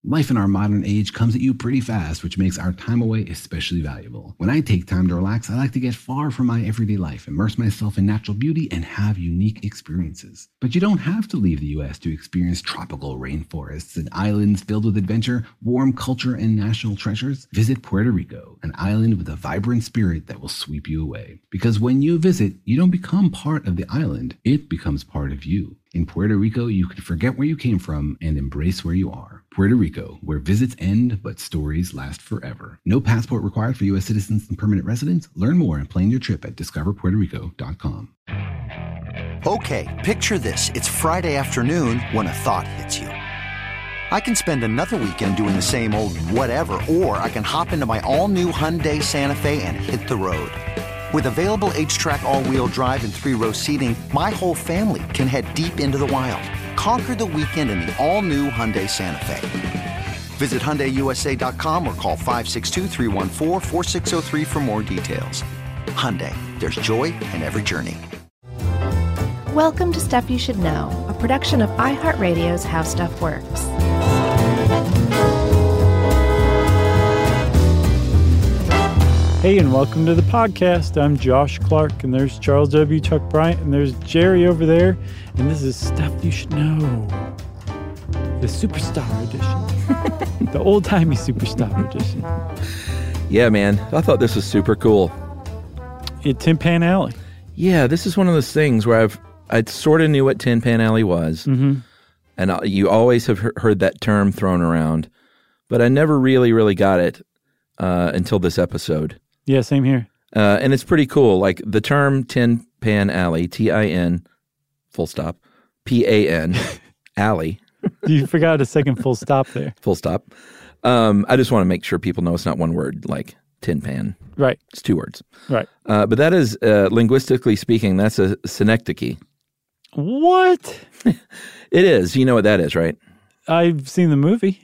Life in our modern age comes at you pretty fast, which makes our time away especially valuable. When I take time to relax, I like to get far from my everyday life, immerse myself in natural beauty, and have unique experiences. But you don't have to leave the U.S. to experience tropical rainforests and islands filled with adventure, warm culture, and national treasures. Visit Puerto Rico, an island with a vibrant spirit that will sweep you away. Because when you visit, you don't become part of the island, it becomes part of you. In Puerto Rico, you can forget where you came from and embrace where you are. Puerto Rico, where visits end, but stories last forever. No passport required for U.S. citizens and permanent residents. Learn more and plan your trip at discoverpuertorico.com. Okay, picture this. It's Friday afternoon when a thought hits you. I can spend another weekend doing the same old whatever, or I can hop into my all-new Hyundai Santa Fe and hit the road. With available H-Track all-wheel drive and 3-row seating, my whole family can head deep into the wild. Conquer the weekend in the all-new Hyundai Santa Fe. Visit HyundaiUSA.com or call 562-314-4603 for more details. Hyundai, there's joy in every journey. Welcome to Stuff You Should Know, a production of iHeartRadio's How Stuff Works. Hey, and welcome to the podcast. I'm Josh Clark, and there's Charles W. Chuck Bryant, and there's Jerry over there, and this is Stuff You Should Know, the Superstar Edition, the old-timey Superstar Edition. Yeah, man, I thought this was super cool. At Tin Pan Alley. Yeah, this is one of those things where I sort of knew what Tin Pan Alley was, and you always have heard that term thrown around, but I never really got it until this episode. Yeah, same here. And it's pretty cool. Like the term Tin Pan Alley, Tin, full stop, Pan, alley. You forgot a second full stop there. Full stop. I just want to make sure people know it's not one word, like tin pan. Right. It's two words. Right. But that is, linguistically speaking, that's a synecdoche. What? It is. You know what that is, right? I've seen the movie.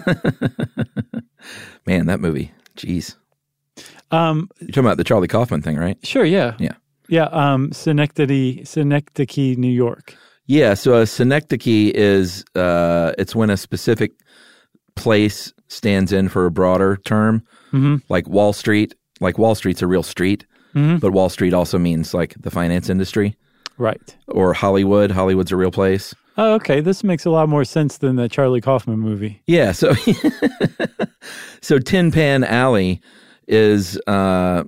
Man, that movie. Jeez. You're talking about the Charlie Kaufman thing, right? Sure, yeah. Yeah. Yeah, Synecdoche, New York. Yeah, so a synecdoche is, it's when a specific place stands in for a broader term, like Wall Street. Like Wall Street's a real street, but Wall Street also means like the finance industry. Right. Or Hollywood. Hollywood's a real place. Oh, okay. This makes a lot more sense than the Charlie Kaufman movie. Yeah, so so Tin Pan Alley is a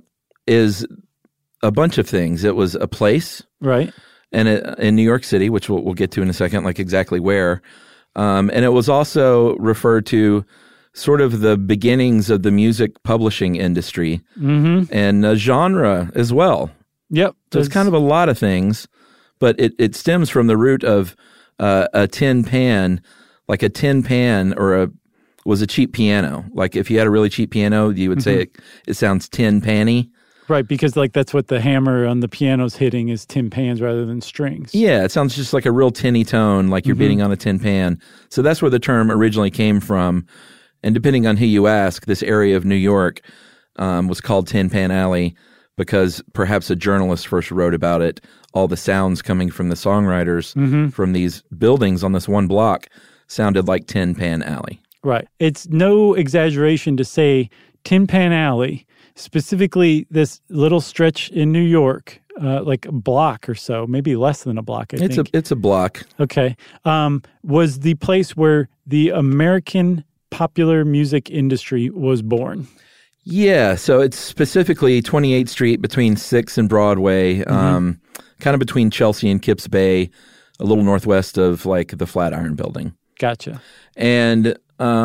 bunch of things. It was a place, right, and in New York City, which we'll get to in a second, like exactly where. And it was also referred to sort of the beginnings of the music publishing industry and a genre as well. Yep. So it's kind of a lot of things, but it stems from the root of a tin pan, like a tin pan was a cheap piano. Like if you had a really cheap piano, you would say it sounds tin panny. Right, because like that's what the hammer on the piano's hitting is tin pans rather than strings. Yeah, it sounds just like a real tinny tone, like you're beating on a tin pan. So that's where the term originally came from. And depending on who you ask, this area of New York was called Tin Pan Alley because perhaps a journalist first wrote about it. All the sounds coming from the songwriters from these buildings on this one block sounded like Tin Pan Alley. Right. It's no exaggeration to say Tin Pan Alley, specifically this little stretch in New York, like a block or so, maybe less than a block, I think. It's a block. Okay. Was the place where the American popular music industry was born. Yeah, so it's specifically 28th Street between 6th and Broadway, kind of between Chelsea and Kips Bay, a little northwest of like the Flatiron Building. Gotcha. And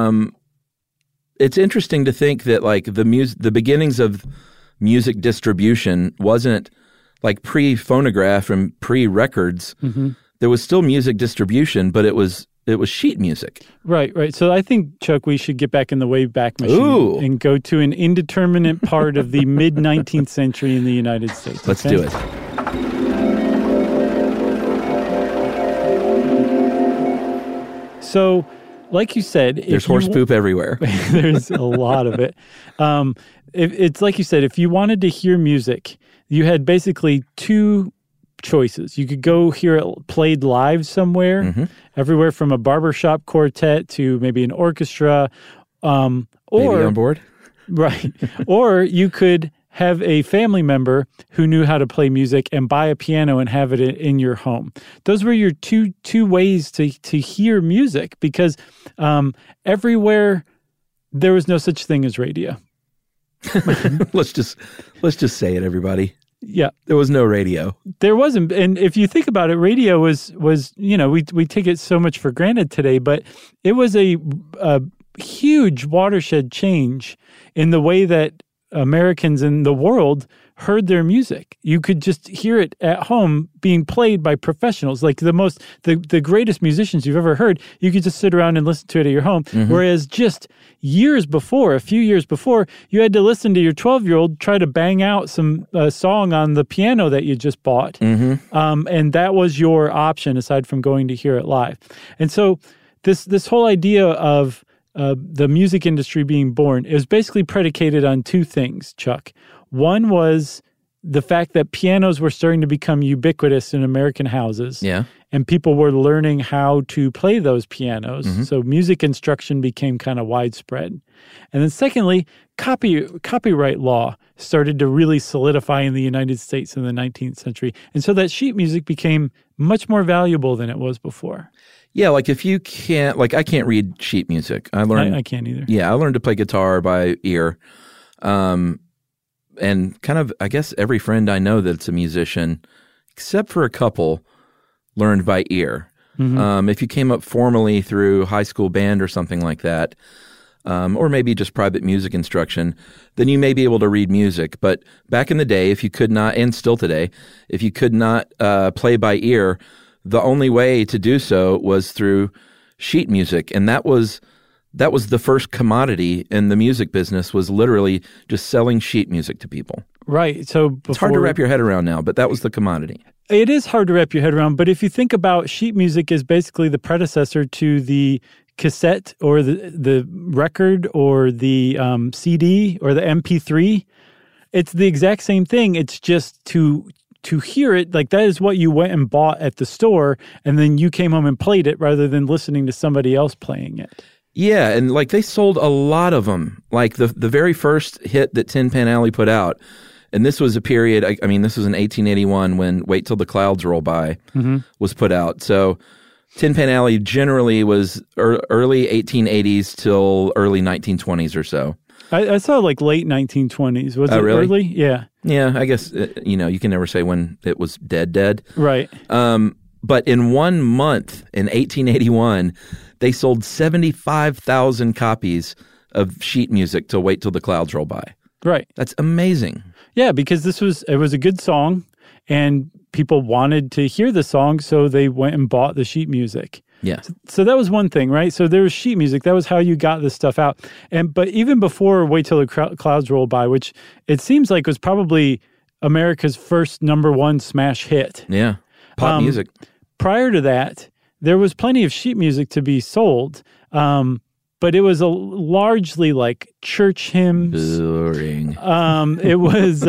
it's interesting to think that like the beginnings of music distribution wasn't like pre-phonograph and pre-records. There was still music distribution, but it was sheet music. Right. So I think, Chuck, we should get back in the Wayback Machine and go to an indeterminate part of the mid-19th century in the United States. Let's do it. So, like you said... There's horse poop everywhere. There's a lot of it. It's like you said, if you wanted to hear music, you had basically two choices. You could go hear it played live somewhere, everywhere from a barbershop quartet to maybe an orchestra. Or Baby on board? Right. Or you could have a family member who knew how to play music and buy a piano and have it in your home. Those were your two ways to hear music, because everywhere there was no such thing as radio. Let's just say it, everybody. Yeah. There was no radio. There wasn't. And if you think about it, radio was we take it so much for granted today, but it was a huge watershed change in the way that Americans in the world heard their music. You could just hear it at home being played by professionals, like the greatest musicians you've ever heard. You could just sit around and listen to it at your home. Whereas just a few years before, you had to listen to your 12-year-old try to bang out some song on the piano that you just bought. And that was your option aside from going to hear it live. And so this whole idea of the music industry being born is basically predicated on two things, Chuck. One was the fact that pianos were starting to become ubiquitous in American houses. Yeah. And people were learning how to play those pianos. So music instruction became kind of widespread. And then secondly, copyright law started to really solidify in the United States in the 19th century. And so that sheet music became much more valuable than it was before. Yeah, like if you can't, like I can't read sheet music. I can't either. Yeah, I learned to play guitar by ear. And kind of, I guess every friend I know that's a musician, except for a couple, learned by ear. If you came up formally through high school band or something like that, or maybe just private music instruction, then you may be able to read music. But back in the day, if you could not, and still today, if you could not play by ear, the only way to do so was through sheet music. And that was the first commodity in the music business, was literally just selling sheet music to people. Right. So it's hard to wrap your head around now, but that was the commodity. It is hard to wrap your head around, but if you think about sheet music as basically the predecessor to the cassette or the record or the CD or the MP3, it's the exact same thing. It's just to hear it, like that is what you went and bought at the store, and then you came home and played it rather than listening to somebody else playing it. Yeah, and like they sold a lot of them. Like the very first hit that Tin Pan Alley put out, and this was a period, I mean, this was in 1881 when Wait Till the Clouds Roll By was put out. So Tin Pan Alley generally was early 1880s till early 1920s or so. I saw like late 1920s. Was it really? Early? Yeah. Yeah, I guess, you can never say when it was dead. Right. But in 1 month, in 1881, they sold 75,000 copies of sheet music to Wait Till the Clouds Roll By. Right. That's amazing. Yeah, because it was a good song, and people wanted to hear the song, so they went and bought the sheet music. Yeah. So that was one thing, right? So there was sheet music. That was how you got this stuff out. But even before Wait Till the Clouds Roll By, which it seems like was probably America's first #1 smash hit. Yeah. Pop music. Prior to that, there was plenty of sheet music to be sold, but it was largely like church hymns. Boring. There was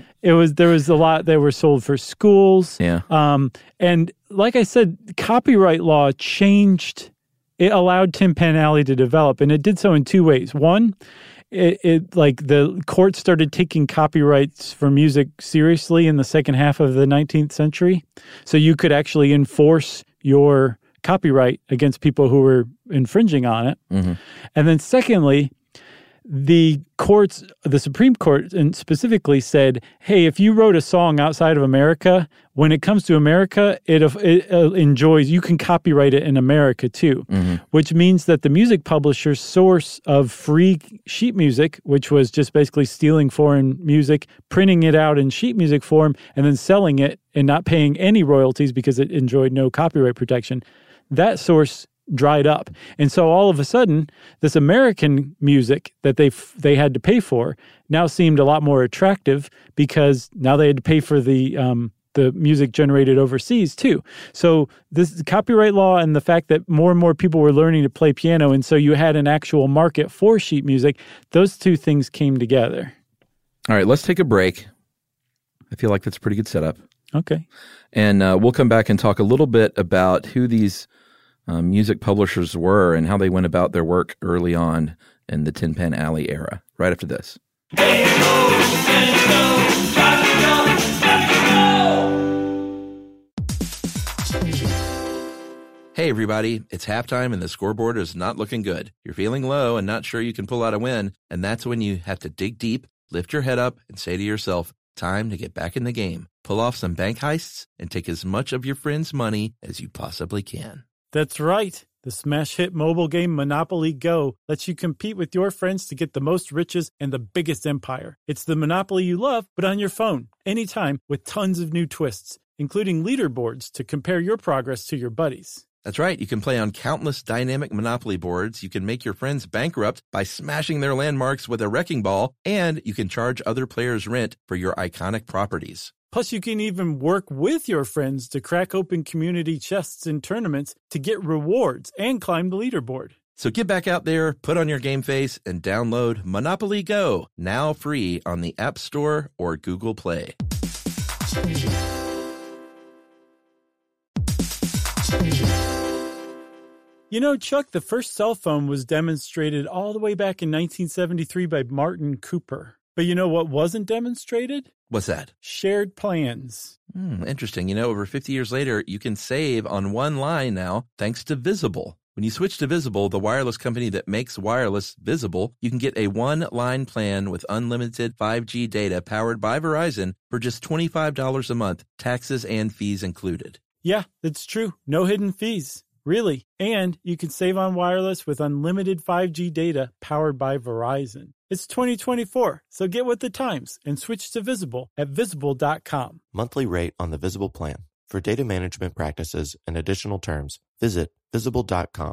a lot that were sold for schools. Yeah. And like I said, copyright law changed. It allowed Tin Pan Alley to develop, and it did so in two ways. One, it like the court started taking copyrights for music seriously in the second half of the 19th century. So you could actually enforce your copyright against people who were infringing on it. And then secondly, the Supreme Court and specifically said, hey, if you wrote a song outside of America, when it comes to America, it enjoys, you can copyright it in America too, which means that the music publisher's source of free sheet music, which was just basically stealing foreign music, printing it out in sheet music form, and then selling it and not paying any royalties because it enjoyed no copyright protection, that source dried up. And so all of a sudden, this American music that they had to pay for now seemed a lot more attractive because now they had to pay for the music generated overseas too. So this copyright law and the fact that more and more people were learning to play piano, and so you had an actual market for sheet music, those two things came together. All right, let's take a break. I feel like that's a pretty good setup. Okay. And we'll come back and talk a little bit about who these music publishers were and how they went about their work early on in the Tin Pan Alley era, right after this. Hey, everybody, it's halftime and the scoreboard is not looking good. You're feeling low and not sure you can pull out a win, and that's when you have to dig deep, lift your head up, and say to yourself, time to get back in the game. Pull off some bank heists and take as much of your friends' money as you possibly can. That's right. The smash hit mobile game Monopoly Go lets you compete with your friends to get the most riches and the biggest empire. It's the Monopoly you love, but on your phone, anytime, with tons of new twists, including leaderboards to compare your progress to your buddies. That's right. You can play on countless dynamic Monopoly boards. You can make your friends bankrupt by smashing their landmarks with a wrecking ball, and you can charge other players rent for your iconic properties. Plus, you can even work with your friends to crack open community chests in tournaments to get rewards and climb the leaderboard. So get back out there, put on your game face, and download Monopoly Go, now free on the App Store or Google Play. You know, Chuck, the first cell phone was demonstrated all the way back in 1973 by Martin Cooper. But you know what wasn't demonstrated? What's that? Shared plans. Interesting. You know, over 50 years later, you can save on one line now thanks to Visible. When you switch to Visible, the wireless company that makes wireless visible, you can get a one-line plan with unlimited 5G data powered by Verizon for just $25 a month, taxes and fees included. Yeah, that's true. No hidden fees. Really. And you can save on wireless with unlimited 5G data powered by Verizon. It's 2024, so get with the times and switch to Visible at Visible.com. Monthly rate on the Visible plan. For data management practices and additional terms, visit Visible.com.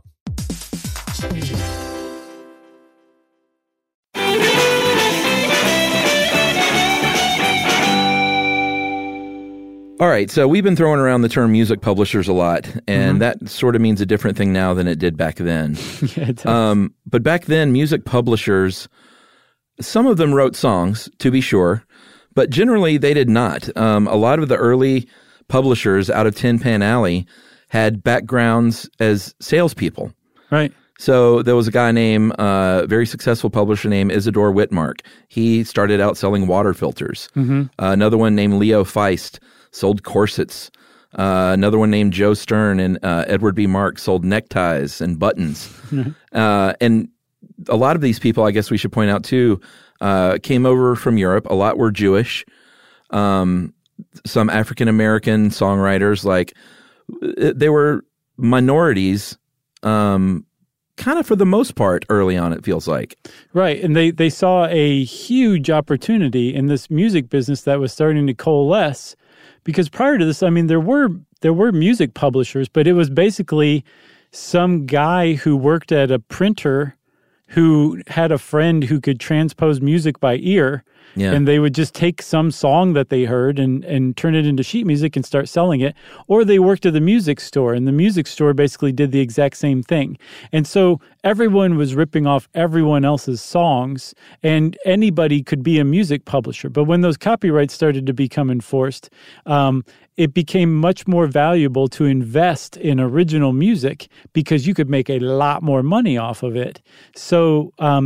All right, so we've been throwing around the term music publishers a lot, and that sort of means a different thing now than it did back then. Yeah, it does. But back then, music publishers, some of them wrote songs, to be sure, but generally they did not. A lot of the early publishers out of Tin Pan Alley had backgrounds as salespeople. Right. So there was a guy named, very successful publisher named Isidore Whitmark. He started out selling water filters. Another one named Leo Feist sold corsets. Another one named Joe Stern and Edward B. Mark sold neckties and buttons. And a lot of these people, I guess we should point out too, came over from Europe. A lot were Jewish. Some African-American songwriters, like they were minorities, kind of for the most part early on, it feels like. Right. And they saw a huge opportunity in this music business that was starting to coalesce. Because prior to this, I mean, there were music publishers, but it was basically some guy who worked at a printer who had a friend who could transpose music by ear. Yeah. And they would just take some song that they heard and turn it into sheet music and start selling it. Or they worked at the music store, and the music store basically did the exact same thing. And so everyone was ripping off everyone else's songs, and anybody could be a music publisher. But when those copyrights started to become enforced, it became much more valuable to invest in original music because you could make a lot more money off of it. So a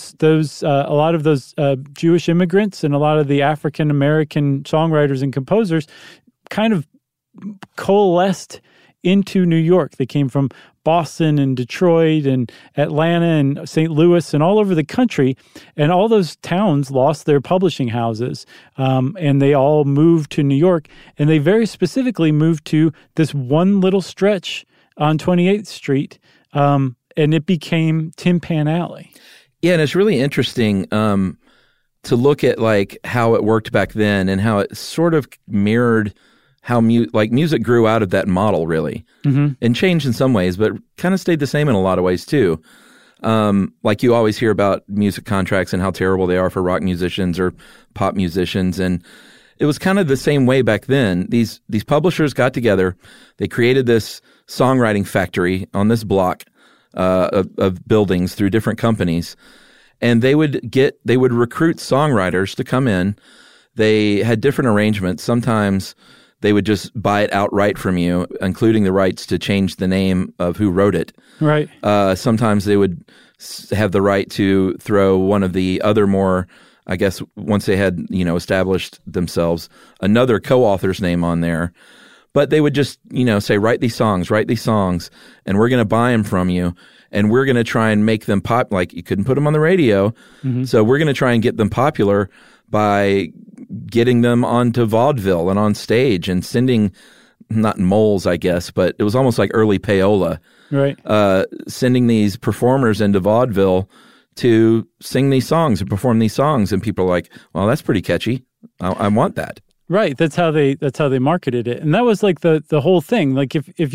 lot of those Jewish immigrants and a lot of the African American songwriters and composers kind of coalesced into New York. They came from Boston and Detroit and Atlanta and St. Louis and all over the country. And all those towns lost their publishing houses. And they all moved to New York. And they very specifically moved to this one little stretch on 28th Street. And it became Tin Pan Alley. Yeah, and it's really interesting to look at like how it worked back then and how it sort of mirrored how music grew out of that model, really, and changed in some ways, but kind of stayed the same in a lot of ways too. Like you always hear about music contracts and how terrible they are for rock musicians or pop musicians, and it was kind of the same way back then. These publishers got together, they created this songwriting factory on this block of buildings through different companies, and they would recruit songwriters to come in. They had different arrangements. Sometimes they would just buy it outright from you, including the rights to change the name of who wrote it. Right. Sometimes they would have the right to throw one of the other more, I guess, once they had, established themselves, another co-author's name on there. But they would just, say, write these songs, and we're going to buy them from you, and we're going to try and make them pop. Like, you couldn't put them on the radio, so we're going to try and get them popular by getting them onto vaudeville and on stage and sending, not moles, I guess, but it was almost like early payola. Right. Sending these performers into vaudeville to sing these songs and perform these songs, and people are like, well, that's pretty catchy. I want that. Right. That's how they marketed it. And that was like the whole thing. Like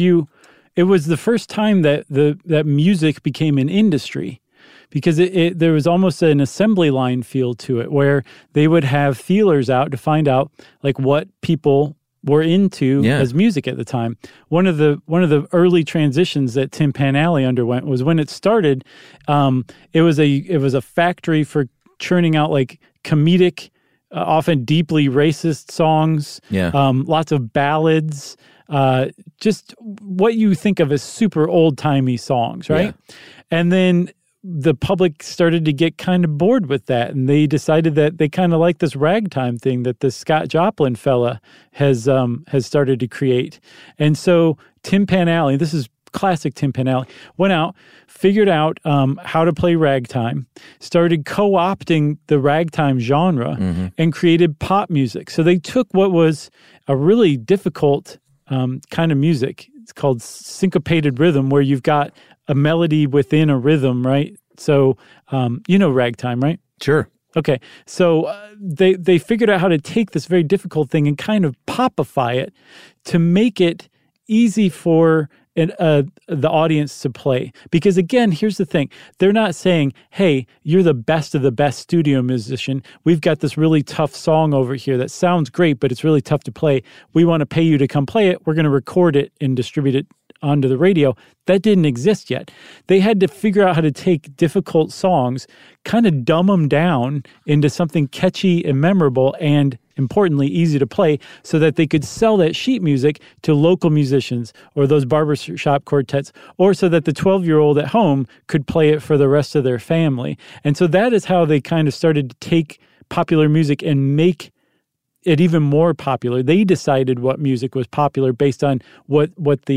it was the first time that music became an industry, because there was almost an assembly line feel to it, where they would have feelers out to find out like what people were into as music at the time. One of the early transitions that Tin Pan Alley underwent was when it started. It was a factory for churning out like comedic, often deeply racist songs. Yeah. Lots of ballads. Just what you think of as super old timey songs, right? Yeah. And then the public started to get kind of bored with that, and they decided that they kind of like this ragtime thing that the Scott Joplin fella has started to create. And so Tin Pan Alley, this is classic Tin Pan Alley, went out, figured out how to play ragtime, started co-opting the ragtime genre, and created pop music. So they took what was a really difficult kind of music. It's called syncopated rhythm, where you've got a melody within a rhythm, right? So, ragtime, right? Sure. Okay. So they figured out how to take this very difficult thing and kind of popify it to make it easy for the audience to play. Because again, here's the thing. They're not saying, hey, you're the best of the best studio musician. We've got this really tough song over here that sounds great, but it's really tough to play. We want to pay you to come play it. We're going to record it and distribute it onto the radio. That didn't exist yet. They had to figure out how to take difficult songs, kind of dumb them down into something catchy and memorable, and importantly, easy to play, so that they could sell that sheet music to local musicians or those barbershop quartets, or so that the 12-year-old at home could play it for the rest of their family. And so that is how they kind of started to take popular music and make it even more popular. They decided what music was popular based on what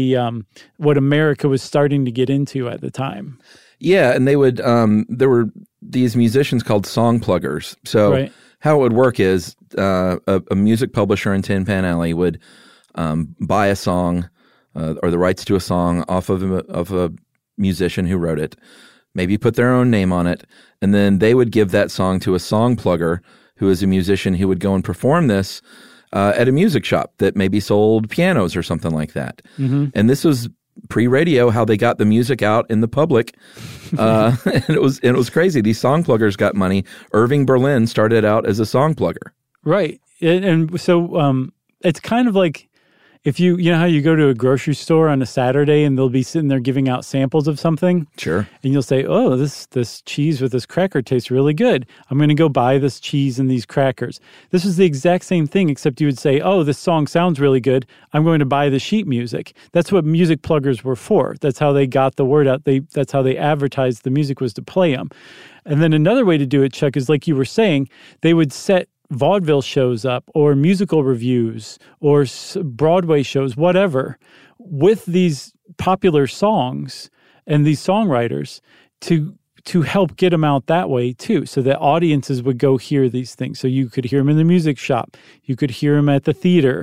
America was starting to get into at the time. Yeah, and they would there were these musicians called song pluggers. So how it would work is a music publisher in Tin Pan Alley would buy a song or the rights to a song off of a musician who wrote it, maybe put their own name on it, and then they would give that song to a song plugger, who is a musician who would go and perform this at a music shop that maybe sold pianos or something like that. And this was pre-radio, how they got the music out in the public. And it was crazy. These song pluggers got money. Irving Berlin started out as a song plugger. Right. And so it's kind of like, if you know how you go to a grocery store on a Saturday and they'll be sitting there giving out samples of something? Sure. And you'll say, oh, this cheese with this cracker tastes really good. I'm going to go buy this cheese and these crackers. This is the exact same thing, except you would say, oh, this song sounds really good. I'm going to buy the sheet music. That's what music pluggers were for. That's how they got the word out. That's how they advertised the music, was to play them. And then another way to do it, Chuck, is like you were saying, they would set vaudeville shows up, or musical reviews, or Broadway shows, whatever, with these popular songs and these songwriters to help get them out that way too, so that audiences would go hear these things. So you could hear them in the music shop, you could hear them at the theater,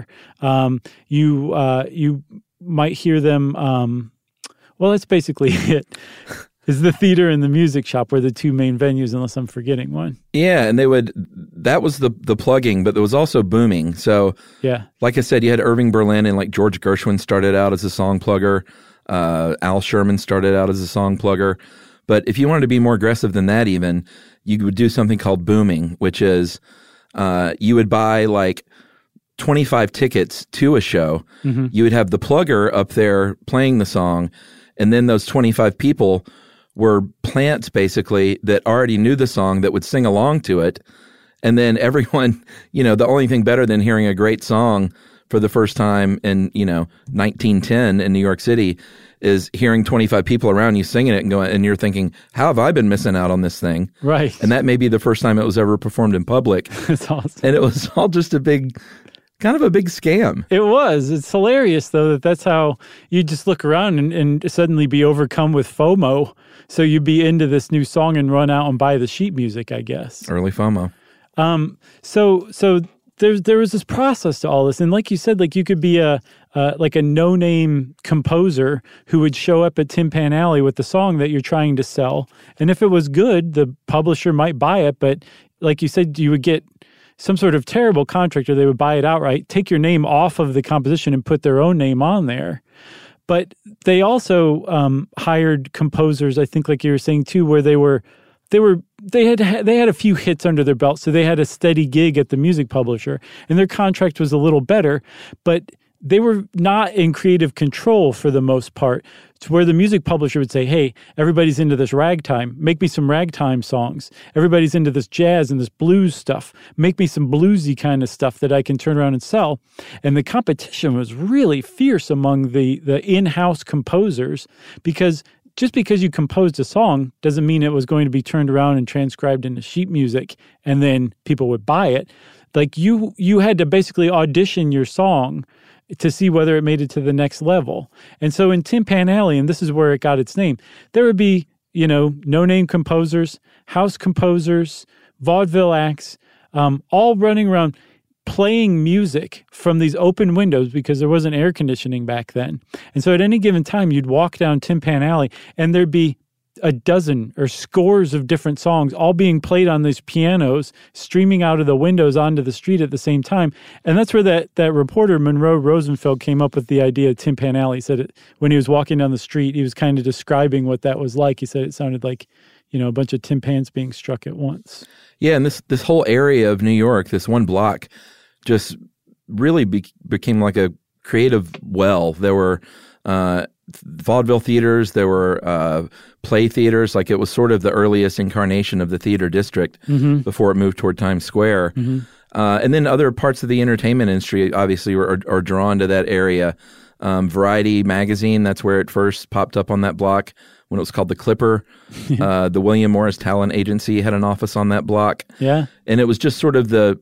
you might hear them. Well, that's basically it. Is the theater and the music shop were the two main venues, unless I'm forgetting one. Yeah, and that was the plugging, but there was also booming. So, like I said, you had Irving Berlin, and like George Gershwin started out as a song plugger. Al Sherman started out as a song plugger. But if you wanted to be more aggressive than that even, you would do something called booming, which is you would buy like 25 tickets to a show. You would have the plugger up there playing the song, and then those 25 people were plants basically that already knew the song that would sing along to it. And then everyone, the only thing better than hearing a great song for the first time in, 1910 in New York City is hearing 25 people around you singing it and you're thinking, how have I been missing out on this thing? Right. And that may be the first time it was ever performed in public. That's awesome. And it was all just kind of a big scam. It was. It's hilarious, though, that's how you just look around and suddenly be overcome with FOMO. So you'd be into this new song and run out and buy the sheet music, I guess. Early FOMO. So there was this process to all this. And like you said, like you could be a no-name composer who would show up at Tin Pan Alley with the song that you're trying to sell. And if it was good, the publisher might buy it. But like you said, you would get some sort of terrible contract, or they would buy it outright, take your name off of the composition and put their own name on there. But they also hired composers, I think, like you were saying too, where they had a few hits under their belt, so they had a steady gig at the music publisher, and their contract was a little better, but they were not in creative control for the most part, to where the music publisher would say, hey, everybody's into this ragtime. Make me some ragtime songs. Everybody's into this jazz and this blues stuff. Make me some bluesy kind of stuff that I can turn around and sell. And the competition was really fierce among the in-house composers, because just because you composed a song doesn't mean it was going to be turned around and transcribed into sheet music and then people would buy it. Like you had to basically audition your song to see whether it made it to the next level. And so in Tin Pan Alley, and this is where it got its name, there would be, no-name composers, house composers, vaudeville acts, all running around playing music from these open windows because there wasn't air conditioning back then. And so at any given time, you'd walk down Tin Pan Alley and there'd be a dozen or scores of different songs all being played on these pianos, streaming out of the windows onto the street at the same time. And that's where that reporter, Monroe Rosenfeld, came up with the idea of Tin Pan Alley. He said when he was walking down the street, he was kind of describing what that was like. He said it sounded like, a bunch of tin pans being struck at once. Yeah, and this whole area of New York, this one block, just really became like a creative well. There were vaudeville theaters, there were play theaters. Like it was sort of the earliest incarnation of the theater district before it moved toward Times Square. And then other parts of the entertainment industry obviously are drawn to that area. Variety magazine, that's where it first popped up on that block when it was called The Clipper. The William Morris Talent Agency had an office on that block. Yeah. And it was just sort of the,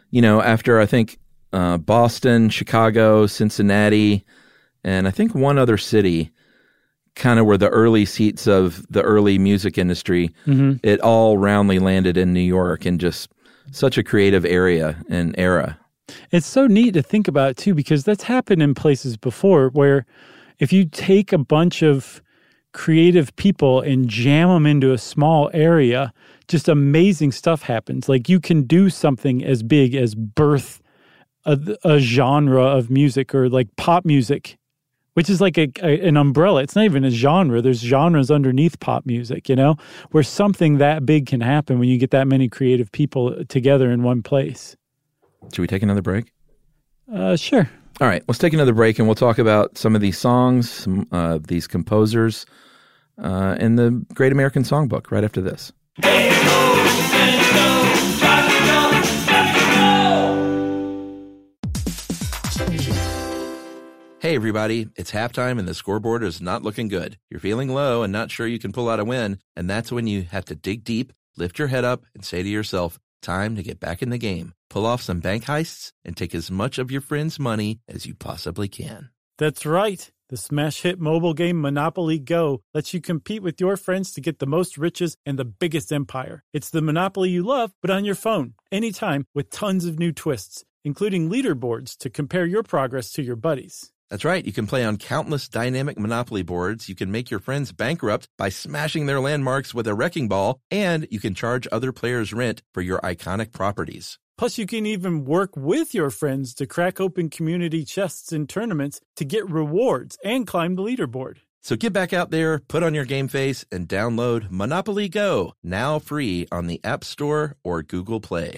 after I think Boston, Chicago, Cincinnati, and I think one other city kind of were the early seats of the early music industry. It all roundly landed in New York, and just such a creative area and era. It's so neat to think about, too, because that's happened in places before where if you take a bunch of creative people and jam them into a small area, just amazing stuff happens. Like you can do something as big as birth a genre of music, or like pop music, which is like an umbrella. It's not even a genre. There's genres underneath pop music, where something that big can happen when you get that many creative people together in one place. Should we take another break? Sure. All right, let's take another break, and we'll talk about some of these songs, these composers, and the Great American Songbook right after this. Hey, everybody, it's halftime and the scoreboard is not looking good. You're feeling low and not sure you can pull out a win, and that's when you have to dig deep, lift your head up, and say to yourself, time to get back in the game. Pull off some bank heists and take as much of your friends' money as you possibly can. That's right. The smash hit mobile game Monopoly Go lets you compete with your friends to get the most riches and the biggest empire. It's the Monopoly you love, but on your phone, anytime, with tons of new twists, including leaderboards to compare your progress to your buddies. That's right. You can play on countless dynamic Monopoly boards. You can make your friends bankrupt by smashing their landmarks with a wrecking ball, and you can charge other players rent for your iconic properties. Plus, you can even work with your friends to crack open community chests in tournaments to get rewards and climb the leaderboard. So get back out there, put on your game face, and download Monopoly Go, now free on the App Store or Google Play.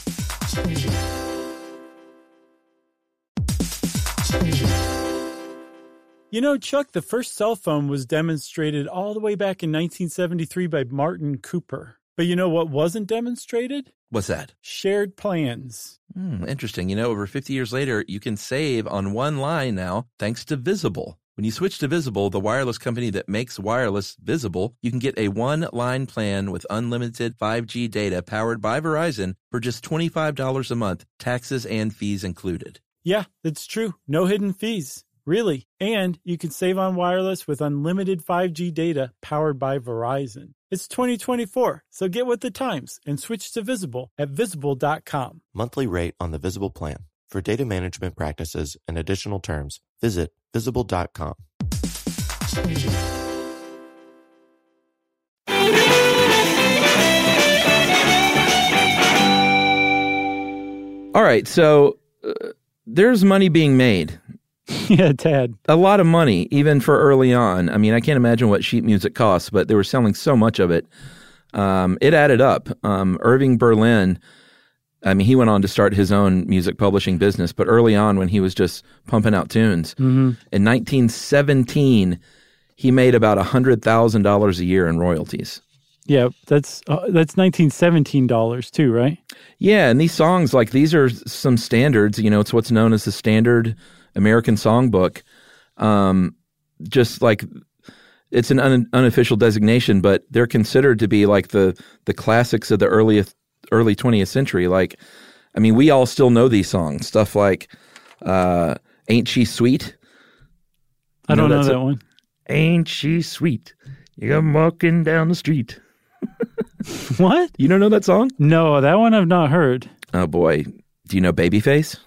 Chuck, the first cell phone was demonstrated all the way back in 1973 by Martin Cooper. But you know what wasn't demonstrated? What's that? Shared plans. Interesting. Over 50 years later, you can save on one line now thanks to Visible. When you switch to Visible, the wireless company that makes wireless visible, you can get a one-line plan with unlimited 5G data powered by Verizon for just $25 a month, taxes and fees included. Yeah, that's true. No hidden fees. Really. And you can save on wireless with unlimited 5G data powered by Verizon. It's 2024, so get with the times and switch to Visible at Visible.com. Monthly rate on the Visible plan. For data management practices and additional terms, visit Visible.com. All right, so there's money being made. Yeah, Tad. A lot of money, even for early on. I mean, I can't imagine what sheet music costs, but they were selling so much of it. It added up. Irving Berlin, I mean, he went on to start his own music publishing business, but early on when he was just pumping out tunes, in 1917, he made about $100,000 a year in royalties. Yeah, that's $1917 too, right? Yeah, and these songs, like these are some standards. It's what's known as the Standard American Songbook. Just like it's an unofficial designation, but they're considered to be like the classics of the early 20th century. Like, I mean, we all still know these songs. Stuff like "Ain't She Sweet." I don't know that one. Ain't she sweet? I'm walking down the street. What? You don't know that song? No, that one I've not heard. Oh boy, do you know Babyface?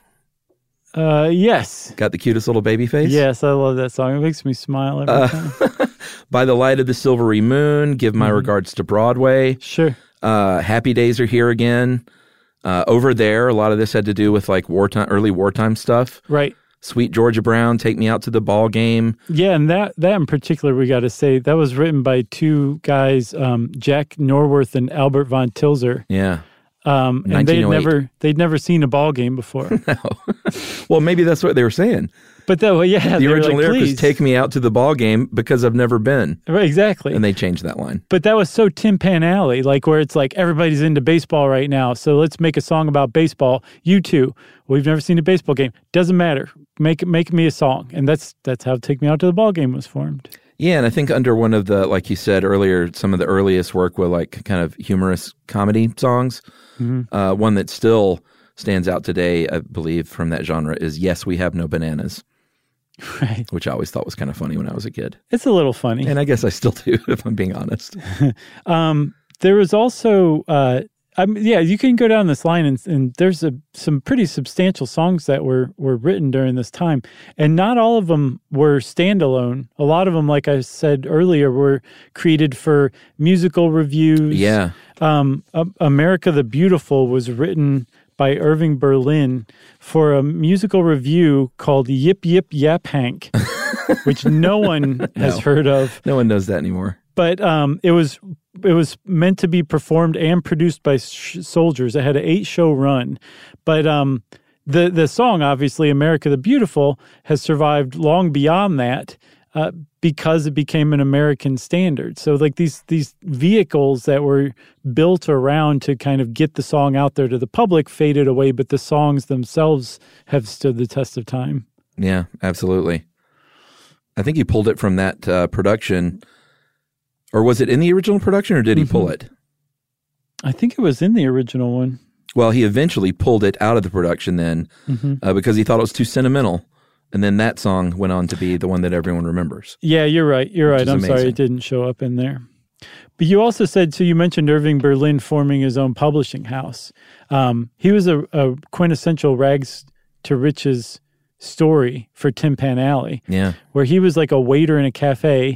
Yes. Got the cutest little baby face? Yes, I love that song. It makes me smile every time. By the Light of the Silvery Moon, Give My Regards to Broadway. Sure. Happy Days Are Here Again. Over There, a lot of this had to do with like early wartime stuff. Right. Sweet Georgia Brown, Take Me Out to the Ball Game. Yeah, and that in particular, we got to say, that was written by two guys, Jack Norworth and Albert von Tilzer. Yeah. And they'd never seen a ball game before. No. Well, maybe that's what they were saying. But the original lyric was "Take me out to the ball game because I've never been." Right, exactly. And they changed that line. But that was so Tin Pan Alley, like where it's like everybody's into baseball right now, so let's make a song about baseball. You too. We've never seen a baseball game. Doesn't matter. Make me a song, and that's how "Take Me Out to the Ball Game" was formed. Yeah, and I think under one of the, like you said earlier, some of the earliest work were like kind of humorous comedy songs. Mm-hmm. One that still stands out today, I believe, from that genre is "Yes, We Have No Bananas." Right. Which I always thought was kind of funny when I was a kid. It's a little funny. And I guess I still do, if I'm being honest. There was also, you can go down this line and there's some pretty substantial songs that were written during this time. And not all of them were standalone. A lot of them, like I said earlier, were created for musical reviews. Yeah. America the Beautiful was written by Irving Berlin for a musical review called Yip Yip Yap Hank, which no one has heard of. No one knows that anymore. But it was meant to be performed and produced by soldiers. It had an 8-show run. But the song, obviously, America the Beautiful, has survived long beyond that because it became an American standard. So like these vehicles that were built around to kind of get the song out there to the public faded away, but the songs themselves have stood the test of time. Yeah, absolutely. I think he pulled it from that production. Or was it in the original production, or did he pull it? I think it was in the original one. Well, he eventually pulled it out of the production then because he thought it was too sentimental. And then that song went on to be the one that everyone remembers. Yeah, you're right. I'm sorry it didn't show up in there. But you also said, so you mentioned Irving Berlin forming his own publishing house. He was a quintessential rags to riches story for Tin Pan Alley. Yeah. Where he was like a waiter in a cafe,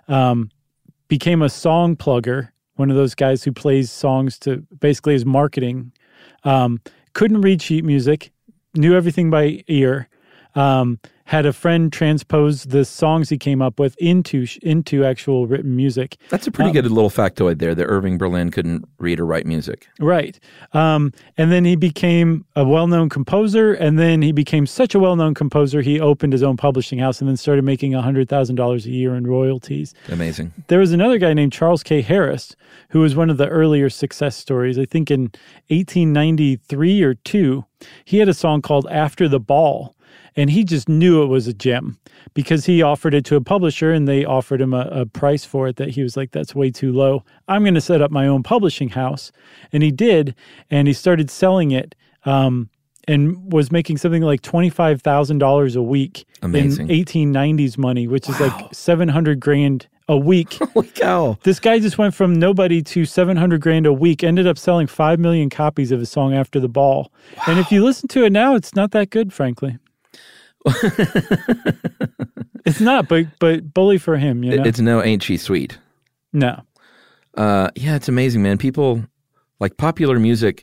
became a song plugger, one of those guys who plays songs to basically his marketing. Couldn't read sheet music, knew everything by ear. had a friend transpose the songs he came up with into actual written music. That's a pretty good little factoid there, that Irving Berlin couldn't read or write music. Right. And then he became a well-known composer, and then he became such a well-known composer, he opened his own publishing house and then started making $100,000 a year in royalties. Amazing. There was another guy named Charles K. Harris, who was one of the earlier success stories. I think in 1893 or 2, he had a song called After the Ball, and he just knew it was a gem because he offered it to a publisher and they offered him a price for it that he was like, that's way too low. I'm going to set up my own publishing house. And he did, and he started selling it and was making something like $25,000 a week. Amazing. In 1890s money, which is like $700,000 a week. Holy cow. This guy just went from nobody to $700,000 a week, ended up selling 5 million copies of his song After the Ball. Wow. And if you listen to it now, it's not that good, frankly. It's not, but bully for him, you know? It's no Ain't She Sweet. No. Yeah, it's amazing, man. People, like, popular music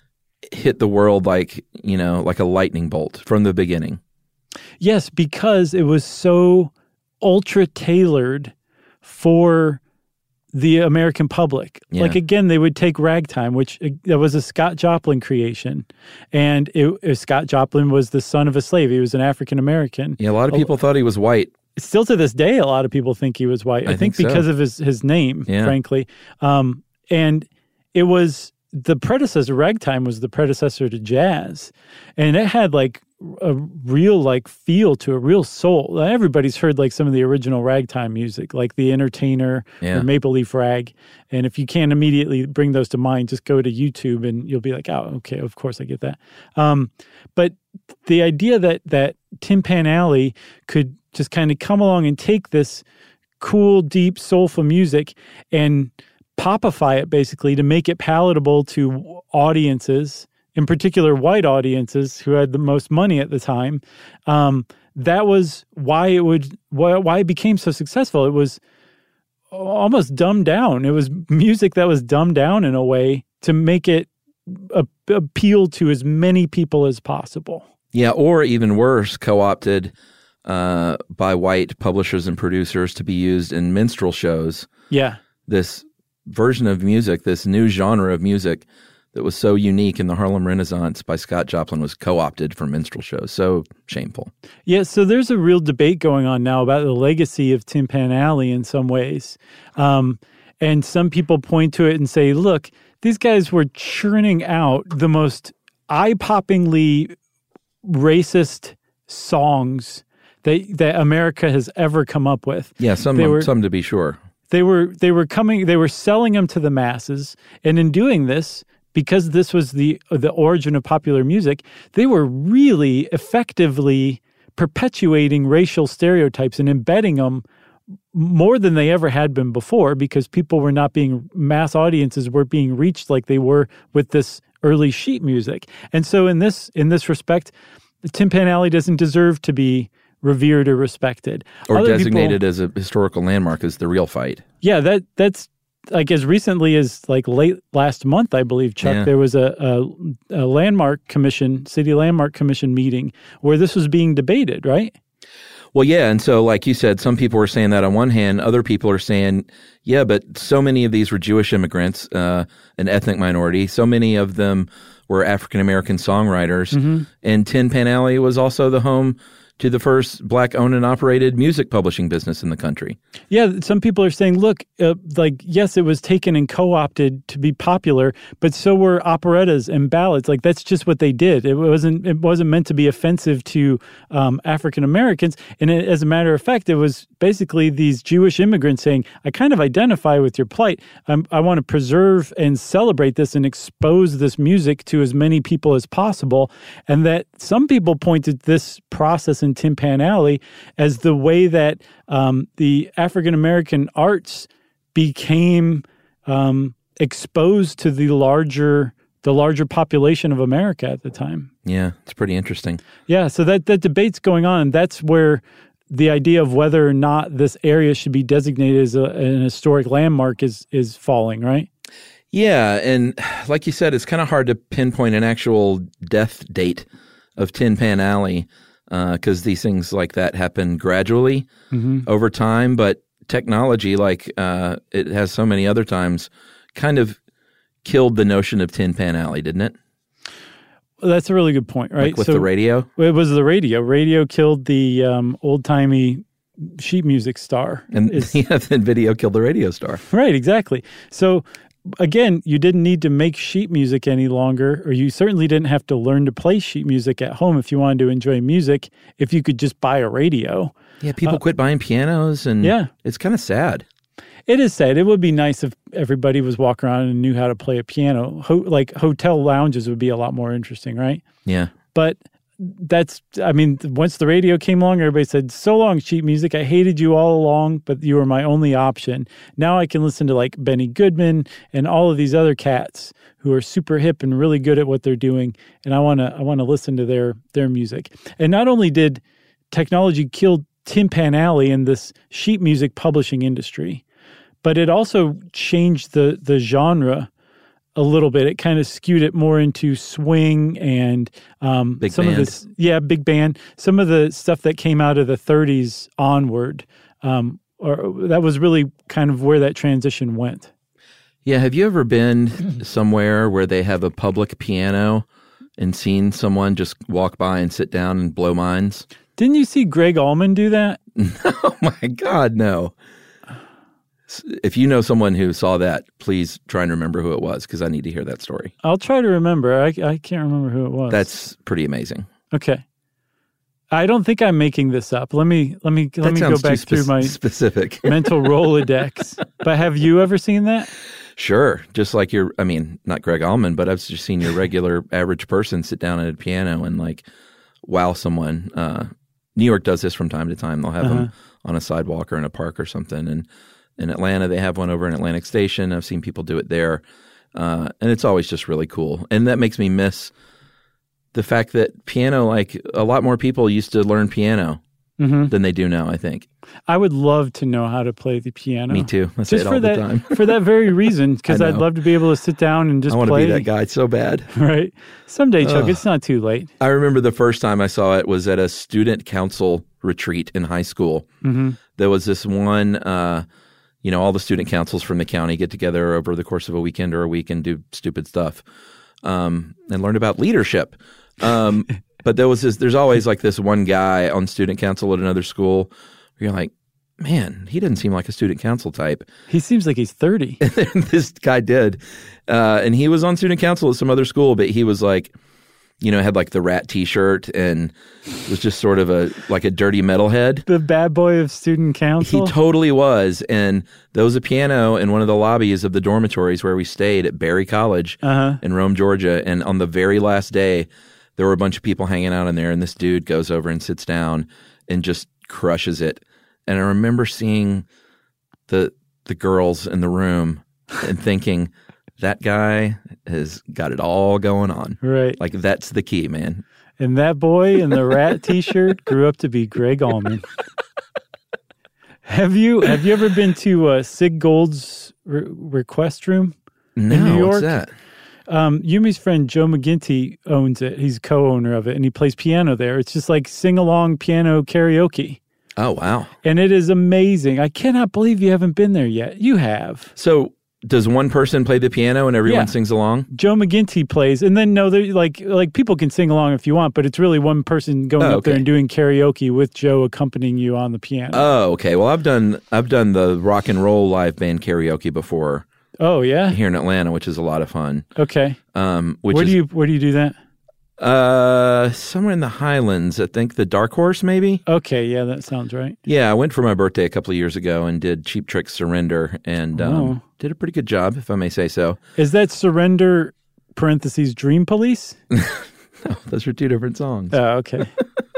hit the world like, you know, like a lightning bolt from the beginning. Yes, because it was so ultra tailored for the American public. Yeah. Like, again, they would take ragtime, which that was a Scott Joplin creation. And Scott Joplin was the son of a slave. He was an African-American. Yeah, a lot of people thought he was white. Still to this day, a lot of people think he was white. I think because so. of his name, yeah. frankly. And it was the predecessor, ragtime was the predecessor to jazz. And it had like a real like feel to a real soul. Everybody's heard like some of the original ragtime music, like The Entertainer or Maple Leaf Rag. And if you can't immediately bring those to mind, just go to YouTube and you'll be like, oh, okay, of course I get that. But the idea that Tin Pan Alley could just kind of come along and take this cool, deep, soulful music and popify it basically to make it palatable to audiences, in particular white audiences who had the most money at the time. That was why it became so successful. It was almost dumbed down. It was music that was dumbed down in a way to make it appeal to as many people as possible. Yeah, or even worse, co-opted by white publishers and producers to be used in minstrel shows. Yeah. This version of music, this new genre of music that was so unique in the Harlem Renaissance by Scott Joplin was co-opted for minstrel shows. So shameful. Yeah, so there's a real debate going on now about the legacy of Tin Pan Alley in some ways. And some people point to it and say, look, these guys were churning out the most eye-poppingly racist songs that America has ever come up with. Yeah, some to be sure. They were selling them to the masses, and in doing this, because this was the origin of popular music, they were really effectively perpetuating racial stereotypes and embedding them more than they ever had been before, because mass audiences were being reached like they were with this early sheet music. And so in this respect, Tin Pan Alley doesn't deserve to be revered or respected. Or designated as a historical landmark is the real fight. Yeah, that's like as recently as like late last month, I believe, Chuck, there was a landmark commission, city landmark commission meeting where this was being debated, right? Well, yeah, and so like you said, some people were saying that on one hand, other people are saying, yeah, but so many of these were Jewish immigrants, an ethnic minority. So many of them were African-American songwriters. Mm-hmm. And Tin Pan Alley was also the home to the first Black-owned and operated music publishing business in the country. Yeah, some people are saying, look, yes, it was taken and co-opted to be popular, but so were operettas and ballads. Like, that's just what they did. It wasn't meant to be offensive to African Americans. And as a matter of fact, it was basically these Jewish immigrants saying, I kind of identify with your plight. I want to preserve and celebrate this and expose this music to as many people as possible. And that some people pointed this process in Tin Pan Alley as the way that the African-American arts became exposed to the larger population of America at the time. Yeah, it's pretty interesting. Yeah, so that debate's going on, and that's where the idea of whether or not this area should be designated as an historic landmark is falling, right? Yeah, and like you said, it's kind of hard to pinpoint an actual death date of Tin Pan Alley. because these things like that happen gradually over time. But technology, like it has so many other times, kind of killed the notion of Tin Pan Alley, didn't it? Well, that's a really good point, right? Like with the radio? It was the radio. Radio killed the old-timey sheet music star. And then video killed the radio star. Right, exactly. So, again, you didn't need to make sheet music any longer, or you certainly didn't have to learn to play sheet music at home if you wanted to enjoy music, if you could just buy a radio. Yeah, people quit buying pianos, and it's kind of sad. It is sad. It would be nice if everybody was walking around and knew how to play a piano. Like hotel lounges would be a lot more interesting, right? Yeah. But once the radio came along, everybody said, so long, sheet music. I hated you all along, but you were my only option. Now I can listen to like Benny Goodman and all of these other cats who are super hip and really good at what they're doing. And I want to listen to their music. And not only did technology kill Tin Pan Alley and this sheet music publishing industry, but it also changed the genre a little bit. It kind of skewed it more into swing and big some band. of this, big band. Some of the stuff that came out of the 30s onward, or that was really kind of where that transition went. Yeah, have you ever been somewhere where they have a public piano and seen someone just walk by and sit down and blow minds? Didn't you see Greg Allman do that? Oh my God, no. If you know someone who saw that, please try and remember who it was, because I need to hear that story. I'll try to remember. I can't remember who it was. That's pretty amazing. Okay. I don't think I'm making this up. Let me go back through my specific mental Rolodex. But have you ever seen that? Sure. Just like not Greg Allman, but I've just seen your regular average person sit down at a piano and like wow someone. New York does this from time to time. They'll have them on a sidewalk or in a park or something. And in Atlanta, they have one over in Atlantic Station. I've seen people do it there. And it's always just really cool. And that makes me miss the fact that piano, like a lot more people used to learn piano than they do now, I think. I would love to know how to play the piano. Me too. I say it all the time. For that very reason, because I'd love to be able to sit down and just play. I want to be that guy so bad. Right. Someday, Chuck, it's not too late. I remember the first time I saw it was at a student council retreat in high school. There was this one, all the student councils from the county get together over the course of a weekend or a week and do stupid stuff and learn about leadership. But there's always like this one guy on student council at another school where you're like, man, he doesn't seem like a student council type. He seems like he's 30. And this guy did. And he was on student council at some other school, but he was like, had like the Rat t-shirt and was just sort of a dirty metalhead. The bad boy of student council? He totally was. And there was a piano in one of the lobbies of the dormitories where we stayed at Berry College in Rome, Georgia. And on the very last day, there were a bunch of people hanging out in there, and this dude goes over and sits down and just crushes it. And I remember seeing the girls in the room and thinking, that guy has got it all going on. Right. Like, that's the key, man. And that boy in the Rat t-shirt grew up to be Greg Allman. Have you ever been to Sig Gold's Request Room in New York? What's that? Yumi's friend Joe McGinty owns it. He's co-owner of it, and he plays piano there. It's just like sing-along piano karaoke. Oh, wow. And it is amazing. I cannot believe you haven't been there yet. You have. So does one person play the piano and everyone sings along? Joe McGinty plays, and then like people can sing along if you want, but it's really one person going up there and doing karaoke with Joe accompanying you on the piano. Oh, okay. Well, I've done the rock and roll live band karaoke before. Oh, yeah? Here in Atlanta, which is a lot of fun. Okay. Where do you do that? Somewhere in the Highlands. I think the Dark Horse, maybe. Okay, yeah, that sounds right. Yeah, I went for my birthday a couple of years ago and did Cheap Trick Surrender, and did a pretty good job, if I may say so. Is that Surrender parentheses Dream Police? No, those are two different songs. Oh, okay.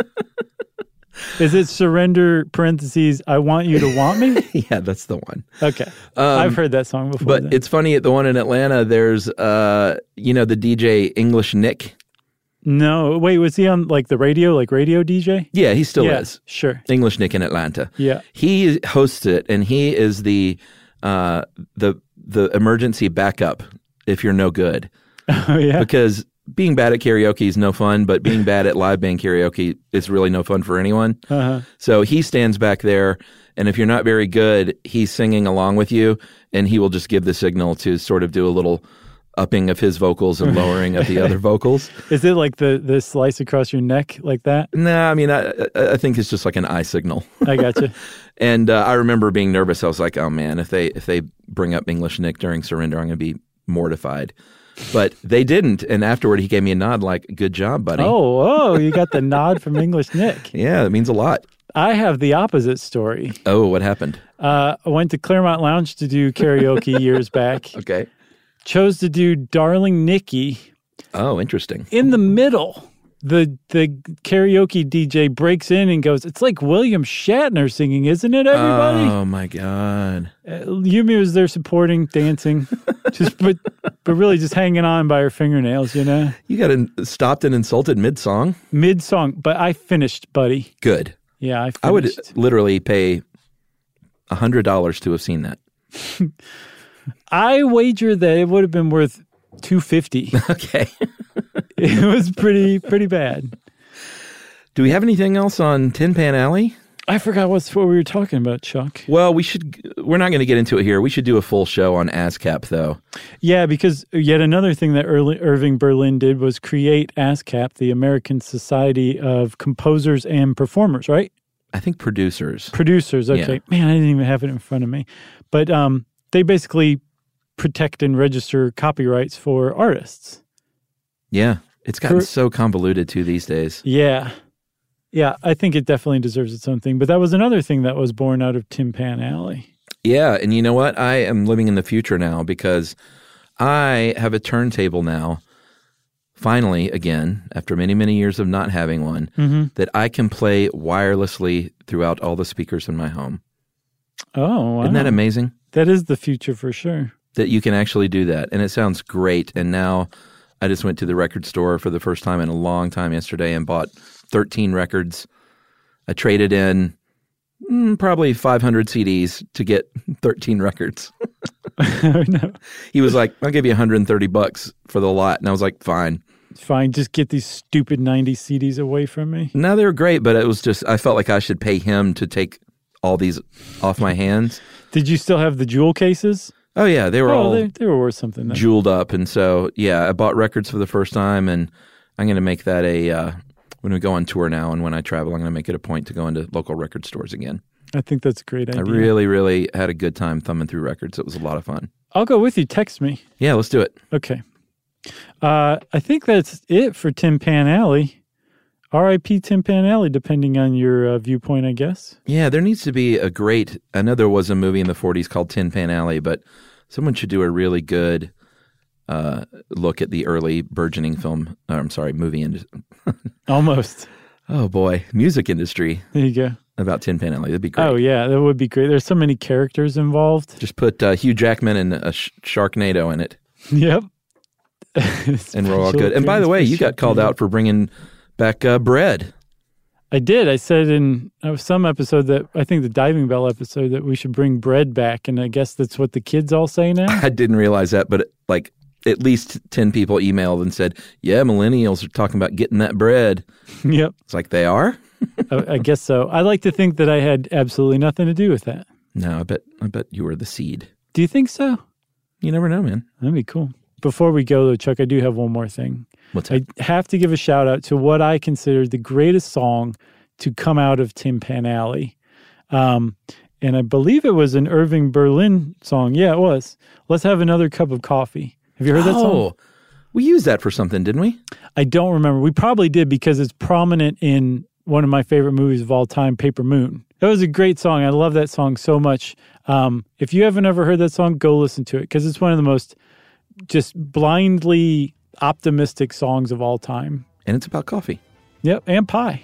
Is it Surrender parentheses I Want You to Want Me? Yeah, that's the one. Okay. I've heard that song before. But it's funny, at the one in Atlanta, there's, the DJ English Nick. No, wait, was he on like the radio, like radio DJ? Yeah, he still is. Sure. English Nick in Atlanta. Yeah. He hosts it, and he is the emergency backup if you're no good. Oh, yeah. Because being bad at karaoke is no fun, but being bad at live band karaoke is really no fun for anyone. So he stands back there, and if you're not very good, he's singing along with you, and he will just give the signal to sort of do a little upping of his vocals and lowering of the other vocals. Is it like the slice across your neck like that? Nah, I mean, I think it's just like an eye signal. I gotcha. And I remember being nervous. I was like, oh man, if they bring up English Nick during Surrender, I'm going to be mortified. But they didn't, and afterward he gave me a nod like, good job, buddy. Oh, you got the nod from English Nick. Yeah, that means a lot. I have the opposite story. Oh, what happened? I went to Claremont Lounge to do karaoke years back. Okay. Chose to do Darling Nikki. Oh, interesting. In the middle, the karaoke DJ breaks in and goes, it's like William Shatner singing, isn't it, everybody? Oh, my God. Yumi was there supporting, dancing, but really just hanging on by her fingernails, you know? You got stopped and insulted mid-song? Mid-song, but I finished, buddy. Good. Yeah, I finished. I would literally pay $100 to have seen that. I wager that it would have been worth $250. Okay. It was pretty bad. Do we have anything else on Tin Pan Alley? I forgot what we were talking about, Chuck. Well, we're not going to get into it here. We should do a full show on ASCAP, though. Yeah, because yet another thing that Irving Berlin did was create ASCAP, the American Society of Composers and Performers, right? I think producers. Producers, okay. Yeah. Man, I didn't even have it in front of me. But they basically protect and register copyrights for artists. Yeah, it's gotten so convoluted, too, these days. Yeah. Yeah, I think it definitely deserves its own thing. But that was another thing that was born out of Tin Pan Alley. Yeah, and you know what? I am living in the future now because I have a turntable now, finally, again, after many, many years of not having one, that I can play wirelessly throughout all the speakers in my home. Oh, wow. Isn't that amazing? That is the future for sure. That you can actually do that. And it sounds great. And now I just went to the record store for the first time in a long time yesterday and bought 13 records. I traded in probably 500 CDs to get 13 records. Oh, no. He was like, I'll give you $130 for the lot. And I was like, fine. Fine. Just get these stupid 90 CDs away from me. No, they were great, but it was just, I felt like I should pay him to take all these off my hands. Did you still have the jewel cases? Oh, yeah. They were all they were worth something, though. Jeweled up. And so, yeah, I bought records for the first time, and I'm going to make that when we go on tour now and when I travel, I'm going to make it a point to go into local record stores again. I think that's a great idea. I really, really had a good time thumbing through records. It was a lot of fun. I'll go with you. Text me. Yeah, let's do it. Okay. I think that's it for Tin Pan Alley. R.I.P. Tin Pan Alley, depending on your viewpoint, I guess. Yeah, there needs to be I know there was a movie in the 40s called Tin Pan Alley, but someone should do a really good look at the early burgeoning movie industry. Almost. Oh, boy. Music industry. There you go. About Tin Pan Alley. That'd be great. Oh, yeah. That would be great. There's so many characters involved. Just put Hugh Jackman and a Sharknado in it. Yep. And we're all good. And by the way, you got called out for bringing back bread. I did. I said in some episode that, I think the Diving Bell episode, that we should bring bread back. And I guess that's what the kids all say now. I didn't realize that, but at least 10 people emailed and said, yeah, millennials are talking about getting that bread. Yep. It's like, they are? I guess so. I like to think that I had absolutely nothing to do with that. No, I bet you were the seed. Do you think so? You never know, man. That'd be cool. Before we go, though, Chuck, I do have one more thing. What's that? I have to give a shout out to what I consider the greatest song to come out of Tin Pan Alley. And I believe it was an Irving Berlin song. Yeah, it was. Let's Have Another Cup of Coffee. Have you heard that song? Oh, we used that for something, didn't we? I don't remember. We probably did because it's prominent in one of my favorite movies of all time, Paper Moon. That was a great song. I love that song so much. If you haven't ever heard that song, go listen to it because it's one of the most just blindly optimistic songs of all time. And it's about coffee. Yep, and pie.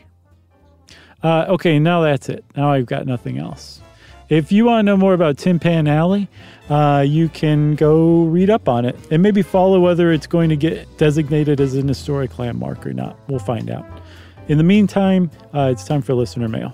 Okay, now that's it. Now I've got nothing else. If you want to know more about Tin Pan Alley, you can go read up on it and maybe follow whether it's going to get designated as an historic landmark or not. We'll find out. In the meantime, it's time for listener mail.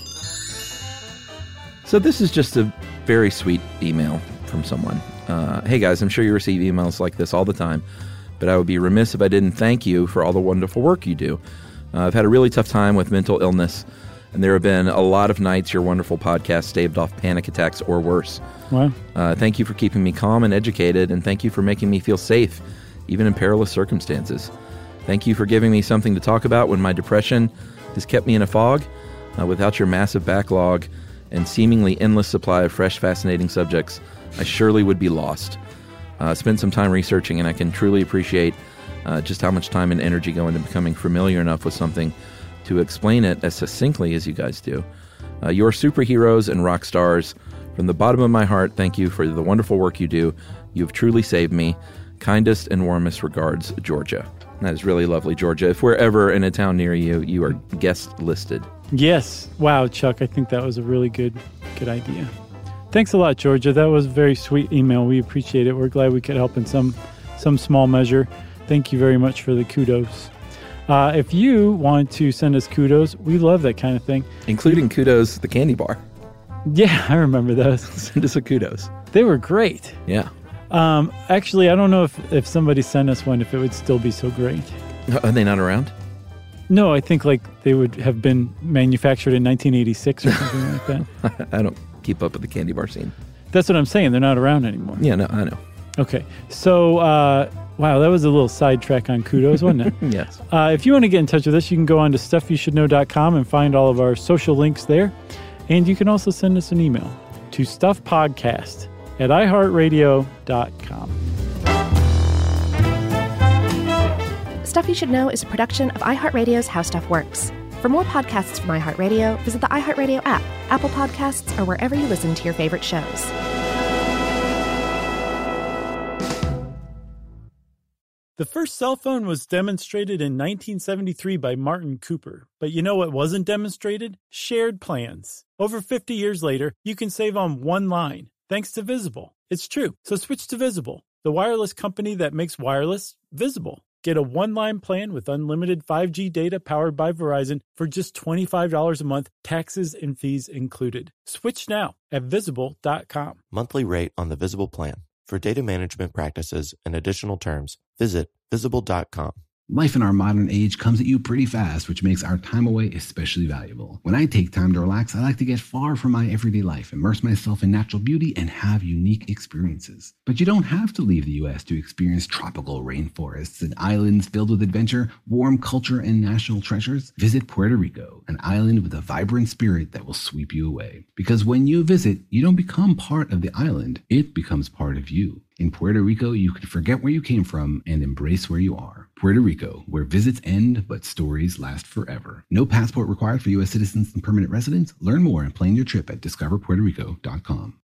So this is just a very sweet email from someone. Hey guys, I'm sure you receive emails like this all the time, but I would be remiss if I didn't thank you for all the wonderful work you do. I've had a really tough time with mental illness, and there have been a lot of nights your wonderful podcast staved off panic attacks or worse. Wow. Thank you for keeping me calm and educated, and thank you for making me feel safe, even in perilous circumstances. Thank you for giving me something to talk about when my depression has kept me in a fog. Without your massive backlog and seemingly endless supply of fresh, fascinating subjects, I surely would be lost. I spent some time researching, and I can truly appreciate just how much time and energy go into becoming familiar enough with something to explain it as succinctly as you guys do. You're superheroes and rock stars. From the bottom of my heart, thank you for the wonderful work you do. You've truly saved me. Kindest and warmest regards, Georgia. That is really lovely, Georgia. If we're ever in a town near you, you are guest listed. Yes. Wow, Chuck, I think that was a really good idea. Thanks a lot, Georgia. That was a very sweet email. We appreciate it. We're glad we could help in some small measure. Thank you very much for the kudos. If you want to send us kudos, we love that kind of thing. Including kudos, the candy bar. Yeah, I remember those. Send us a kudos. They were great. Yeah. Actually, I don't know if somebody sent us one, if it would still be so great. Are they not around? No, I think like they would have been manufactured in 1986 or something like that. I don't keep up with the candy bar scene. That's what I'm saying. They're not around anymore. Yeah, no, I know. Okay. So, wow, that was a little sidetrack on kudos, wasn't it? Yes. If you want to get in touch with us, you can go on to stuffyoushouldknow.com and find all of our social links there. And you can also send us an email to stuffpodcast@iheartradio.com. Stuff You Should Know is a production of iHeartRadio's How Stuff Works. For more podcasts from iHeartRadio, visit the iHeartRadio app, Apple Podcasts, or wherever you listen to your favorite shows. The first cell phone was demonstrated in 1973 by Martin Cooper. But you know what wasn't demonstrated? Shared plans. Over 50 years later, you can save on one line, thanks to Visible. It's true. So switch to Visible, the wireless company that makes wireless visible. Get a one-line plan with unlimited 5G data powered by Verizon for just $25 a month, taxes and fees included. Switch now at Visible.com. Monthly rate on the Visible plan. For data management practices and additional terms, visit Visible.com. Life in our modern age comes at you pretty fast, which makes our time away especially valuable. When I take time to relax, I like to get far from my everyday life, immerse myself in natural beauty, and have unique experiences. But you don't have to leave the U.S. to experience tropical rainforests and islands filled with adventure, warm culture, and national treasures. Visit Puerto Rico, an island with a vibrant spirit that will sweep you away. Because when you visit, you don't become part of the island, it becomes part of you. In Puerto Rico, you can forget where you came from and embrace where you are. Puerto Rico, where visits end, but stories last forever. No passport required for U.S. citizens and permanent residents. Learn more and plan your trip at discoverpuertorico.com.